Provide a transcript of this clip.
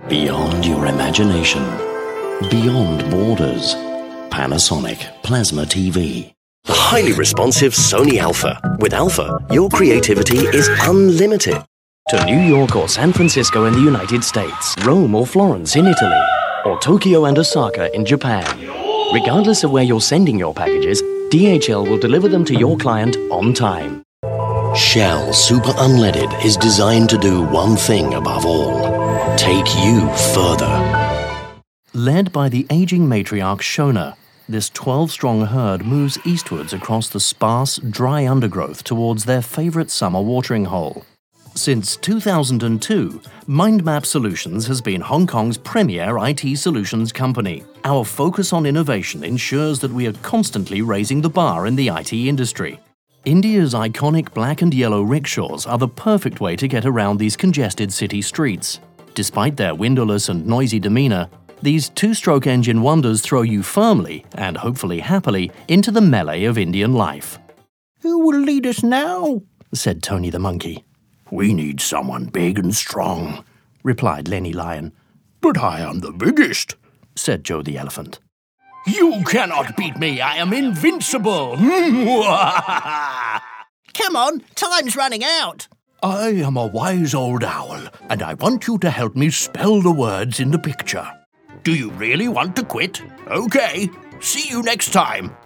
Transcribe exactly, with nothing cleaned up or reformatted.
Beyond your imagination. Beyond borders. Panasonic Plasma T V. The highly responsive Sony Alpha. With Alpha, your creativity is unlimited. To New York or San Francisco in the United States, Rome or Florence in Italy, or Tokyo and Osaka in Japan. Regardless of where you're sending your packages, D H L will deliver them to your client on time. Shell Super Unleaded is designed to do one thing above all. Take you further. Led by the aging matriarch Shona, this twelve-strong herd moves eastwards across the sparse, dry undergrowth towards their favorite summer watering hole. Since two thousand two, MindMap Solutions has been Hong Kong's premier I T solutions company. Our focus on innovation ensures that we are constantly raising the bar in the I T industry. India's iconic black and yellow rickshaws are the perfect way to get around these congested city streets. Despite their windowless and noisy demeanour, these two-stroke engine wonders throw you firmly, and hopefully happily, into the melee of Indian life. "Who will lead us now?" said Tony the monkey. "We need someone big and strong," replied Lenny Lion. "But I am the biggest," said Joe the elephant. "You cannot beat me, I am invincible." Come on, time's running out. "I am a wise old owl, and I want you to help me spell the words in the picture. Do you really want to quit? Okay, see you next time."